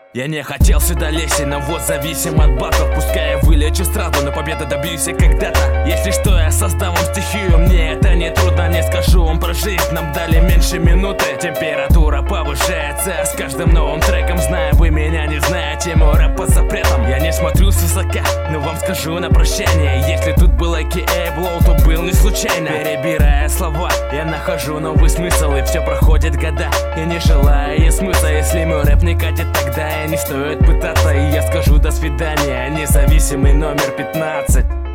Я не хотел сюда лезть, но вот зависим от батов. Пускай я вылечу сразу, но победы добьюсь я когда-то. Если что, я создам вам стихию, мне это не трудно. Не скажу вам про жизнь, нам дали меньше минуты. Температура повышается с каждым новым треком. Знаю, вы меня не знаете, мой рэп под запретом. Я не смотрю свысока, но вам скажу на прощание: если тут был AKA Blow, то был не случайно. Перебирая слова, я нахожу новый смысл, и все проходит года, и не желая смысла. Если мой рэп не катит, тогда не стоит пытаться, и я скажу до свидания, независимый номер 15.